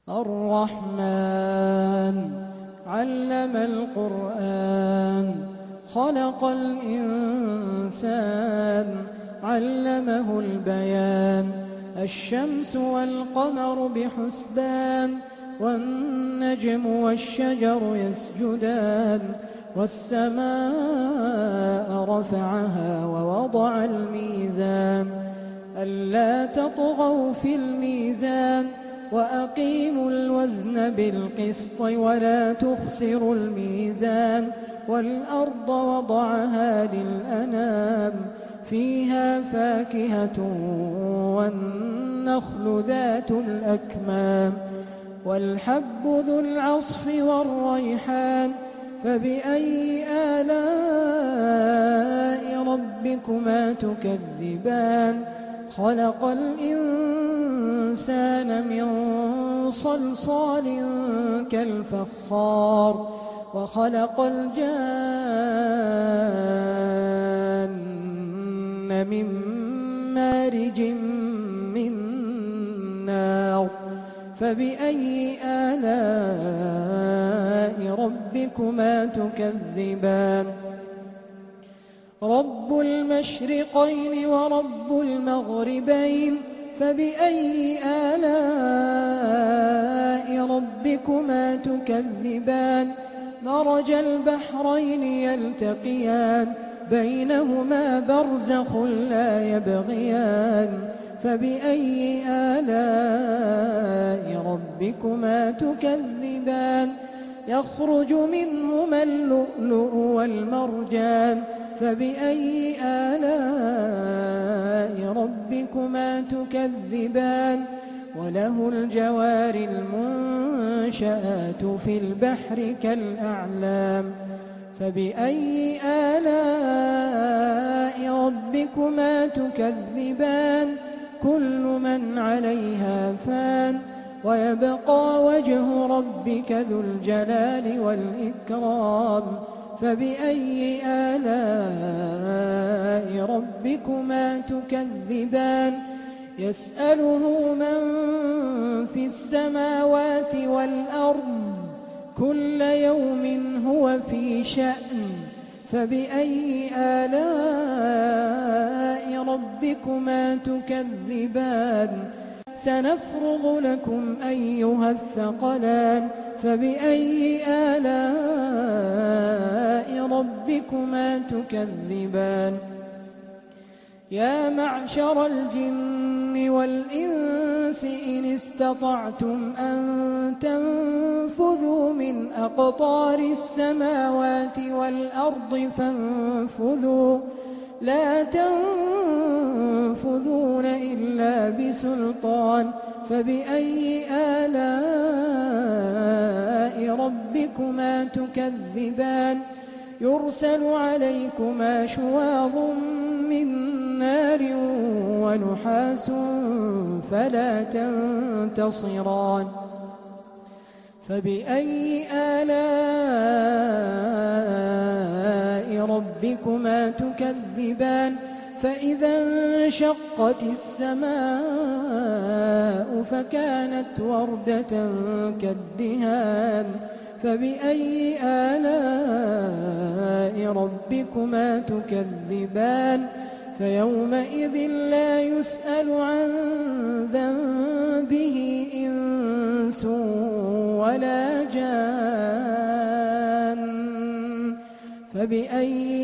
الرحمن علم القرآن خلق الإنسان علمه البيان الشمس والقمر بحسبان والنجم والشجر يسجدان والسماء رفعها ووضع الميزان ألا تطغوا في الميزان وأقيموا الوزن بالقسط ولا تخسروا الميزان والأرض وضعها للأنام فيها فاكهة والنخل ذات الأكمام والحب ذو العصف والريحان فبأي آلاء ربكما تكذبان خلق الإنسان من صلصال كالفخار وخلق الجان من مارج من نار فبأي آلاء ربكما تكذبان رب المشرقين ورب المغربين فبأي آلاء ربكما تكذبان مرج البحرين يلتقيان بينهما برزخ لا يبغيان فبأي آلاء ربكما تكذبان يخرج منهما اللؤلؤ والمرجان فبأي آلاء ربكما تكذبان وله الجوار المنشآت في البحر كالأعلام فبأي آلاء ربكما تكذبان كل من عليها فان ويبقى وجه ربك ذو الجلال والإكرام فبأي آلاء ربكما تكذبان يسأله من في السماوات والأرض كل يوم هو في شأن فبأي آلاء ربكما تكذبان سنفرغ لكم أيها الثقلان فبأي آلاء ربكما تكذبان يا معشر الجن والإنس إن استطعتم أن تنفذوا من أقطار السماوات والأرض فانفذوا لا تنفذون إلا بسلطان فبأي آلاء ربكما تكذبان يرسل عليكما شواظ من نار ونحاس فلا تنتصران فبأي آلاء ربكما تكذبان فإذا انشقت السماء فكانت وردة كالدهان فبأي آلاء ربكما تكذبان فيومئذ لا يسأل عن ذنبه إنس ولا جان فبأي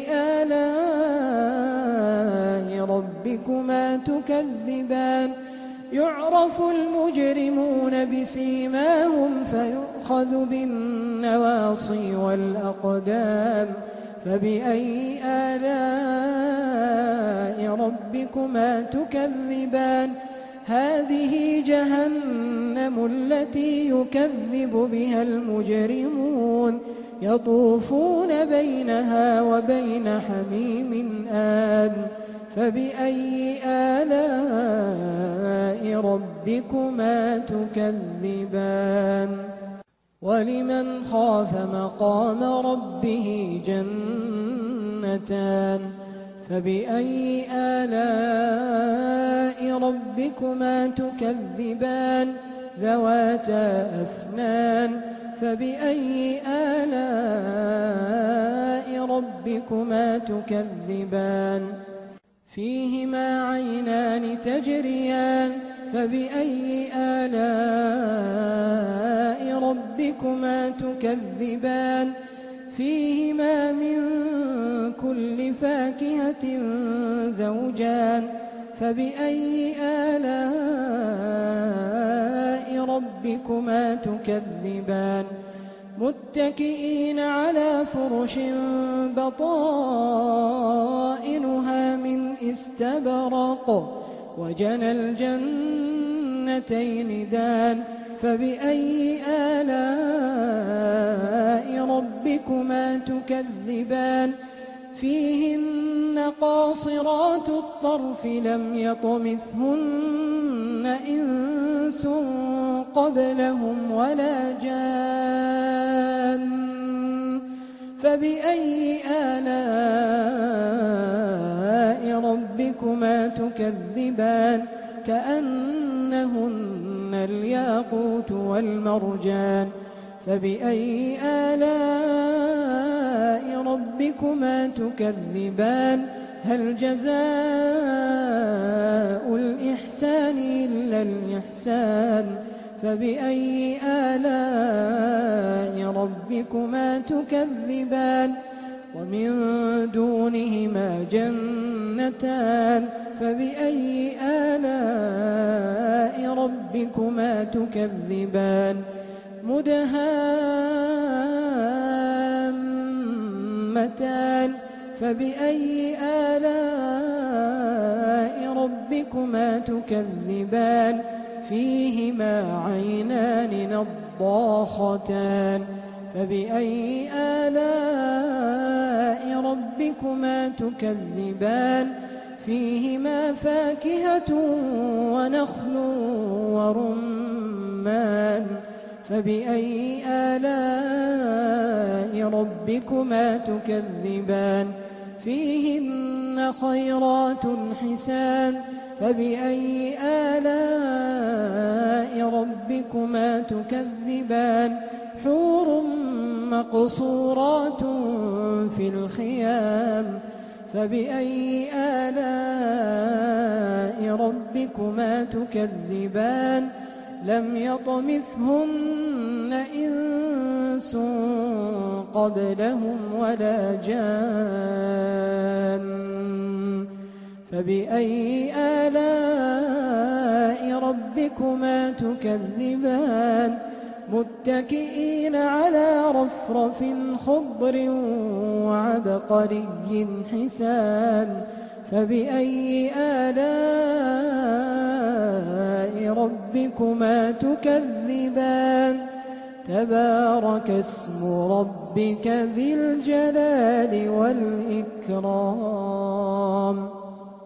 آلاء ربكما تكذبان يعرف المجرمون بسيماهم فيؤخذ بالنواصي والأقدام فبأي آلاء ربكما تكذبان هذه جهنم التي يكذب بها المجرمون يطوفون بينها وبين حميم آن فبأي آلاء ربكما تكذبان ولمن خاف مقام ربه جنتان فبأي آلاء ربكما تكذبان ذواتا أفنان فبأي آلاء ربكما تكذبان فيهما عينان تجريان فبأي آلاء ربكما تكذبان فيهما من كل فاكهة زوجان فبأي آلاء ربكما تكذبان متكئين على فرش بطائنها من استبرق وجنى الجنتين دان فبأي آلاء ربكما تكذبان فيهن قاصرات الطرف لم يطمثهن إنس قبلهم ولا جان فبأي آلاء ربكما تكذبان كأنهن الياقوت والمرجان فبأي آلاء ربكما تكذبان هل جزاء الإحسان إلا الإحسان فبأي آلاء ربكما تكذبان ومن دونهما جنتان فبأي آلاء ربكما تكذبان مدهامتان فبأي آلاء ربكما تكذبان فيهما عينان نضاختان فبأي آلاء ربكما تكذبان فيهما فاكهة ونخل ورمان فبأي آلاء ربكما تكذبان فيهن خيرات حسان فبأي آلاء ربكما تكذبان حور مقصورات في الخيام فبأي آلاء ربكما تكذبان لم يطمثهن إنس قبلهم ولا جان فبأي آلاء ربكما تكذبان متكئين على رفرف خضر وعبقري حسان فبأي آلاء ربكما تكذبان تبارك اسم ربك ذي الجلال والإكرام